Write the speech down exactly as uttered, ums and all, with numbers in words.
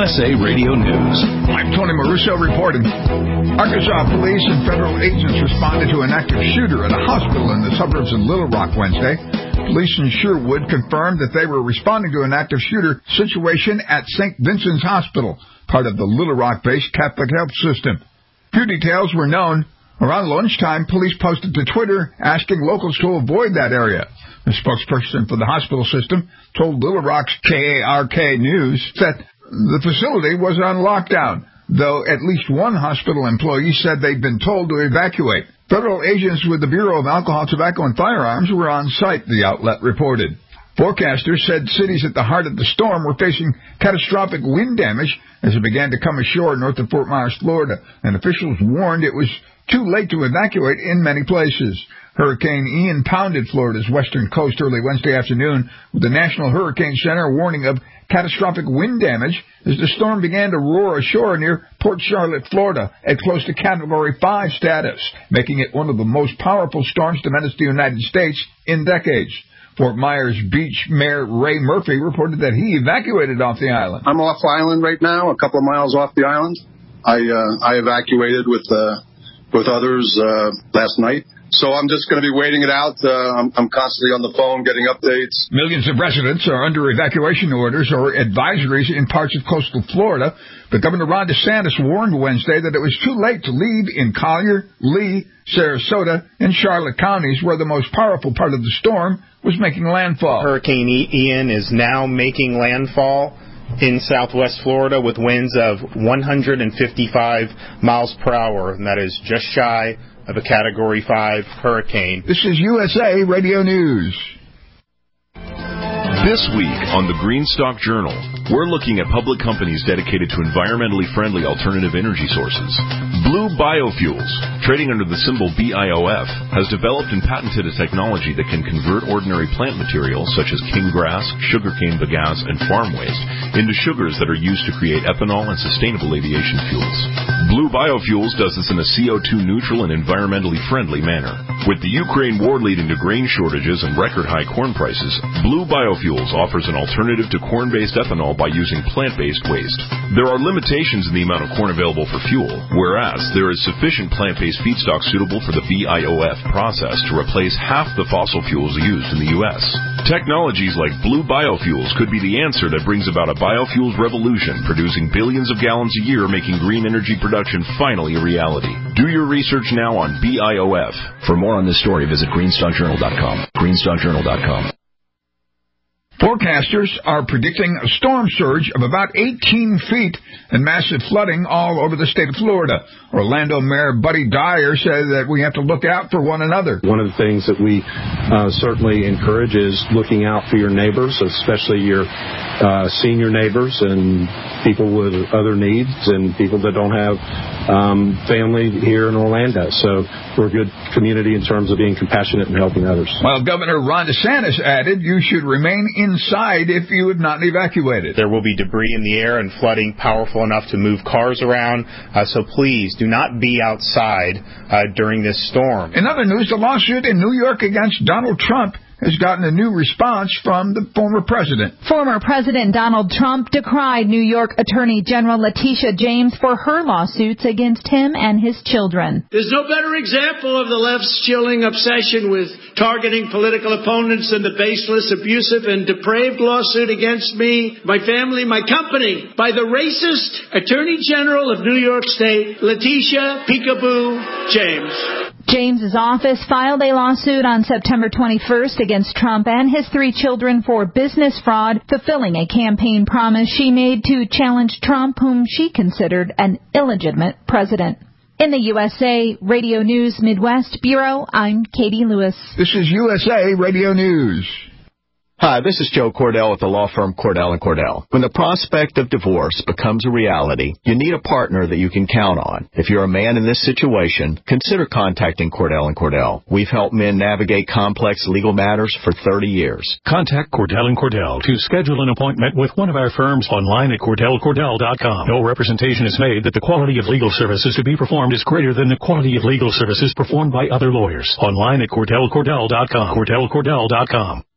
S A Radio News. I'm Tony Maruso reporting. Arkansas police and federal agents responded to an active shooter at a hospital in the suburbs of Little Rock Wednesday. Police in Sherwood confirmed that they were responding to an active shooter situation at Saint Vincent's Hospital, part of the Little Rock-based Catholic Health System. Few details were known. Around lunchtime, police posted to Twitter asking locals to avoid that area. The spokesperson for the hospital system told Little Rock's K A R K News that the facility was on lockdown, though at least one hospital employee said they'd been told to evacuate. Federal agents with the Bureau of Alcohol, Tobacco, and Firearms were on site, the outlet reported. Forecasters said cities at the heart of the storm were facing catastrophic wind damage as it began to come ashore north of Fort Myers, Florida, and officials warned it was too late to evacuate in many places. Hurricane Ian pounded Florida's western coast early Wednesday afternoon, with the National Hurricane Center warning of catastrophic wind damage as the storm began to roar ashore near Port Charlotte, Florida, at close to Category five status, making it one of the most powerful storms to menace the United States in decades. Fort Myers Beach Mayor Ray Murphy reported that he evacuated off the island. I'm off island right now, a couple of miles off the island. I uh, I evacuated with uh, with others uh, last night. So I'm just going to be waiting it out. Uh, I'm, I'm constantly on the phone getting updates. Millions of residents are under evacuation orders or advisories in parts of coastal Florida, but Governor Ron DeSantis warned Wednesday that it was too late to leave in Collier, Lee, Sarasota, and Charlotte counties, where the most powerful part of the storm was making landfall. Hurricane Ian is now making landfall in southwest Florida with winds of one hundred fifty-five miles per hour, and that is just shy of a Category five hurricane. This is U S A Radio News. This week on the Greenstock Journal, we're looking at public companies dedicated to environmentally friendly alternative energy sources. Blue Biofuels, trading under the symbol B I O F, has developed and patented a technology that can convert ordinary plant materials such as cane grass, sugarcane bagasse, and farm waste into sugars that are used to create ethanol and sustainable aviation fuels. Blue Biofuels does this in a C O two neutral and environmentally friendly manner. With the Ukraine war leading to grain shortages and record high corn prices, Blue Biofuels offers an alternative to corn-based ethanol by using plant-based waste. There are limitations in the amount of corn available for fuel, whereas there is sufficient plant-based feedstock suitable for the B I O F process to replace half the fossil fuels used in the U S. Technologies like Blue Biofuels could be the answer that brings about a biofuels revolution, producing billions of gallons a year, making green energy production finally a reality. Do your research now on B I O F. For more on this story, visit greenstock journal dot com. greenstock journal dot com. Forecasters are predicting a storm surge of about eighteen feet and massive flooding all over the state of Florida. Orlando Mayor Buddy Dyer said that we have to look out for one another. One of the things that we uh, certainly encourage is looking out for your neighbors, especially your uh, senior neighbors and people with other needs and people that don't have um, family here in Orlando. So we're a good community in terms of being compassionate and helping others. While Governor Ron DeSantis added you should remain inside if you have not evacuated. There will be debris in the air and flooding powerful enough to move cars around, uh, so please do not be outside uh, during this storm. In other news, the lawsuit in New York against Donald Trump has gotten a new response from the former president. Former President Donald Trump decried New York Attorney General Letitia James for her lawsuits against him and his children. There's no better example of the left's chilling obsession with targeting political opponents than the baseless, abusive, and depraved lawsuit against me, my family, my company, by the racist Attorney General of New York State, Letitia Peekaboo James. James's office filed a lawsuit on September twenty-first against Trump and his three children for business fraud, fulfilling a campaign promise she made to challenge Trump, whom she considered an illegitimate president. In the U S A Radio News Midwest Bureau, I'm Katie Lewis. This is U S A Radio News. Hi, this is Joe Cordell with the law firm Cordell and Cordell. When the prospect of divorce becomes a reality, you need a partner that you can count on. If you're a man in this situation, consider contacting Cordell and Cordell. We've helped men navigate complex legal matters for thirty years. Contact Cordell and Cordell to schedule an appointment with one of our firms online at cordell cordell dot com. No representation is made that the quality of legal services to be performed is greater than the quality of legal services performed by other lawyers. Online at cordell cordell dot com. cordell cordell dot com.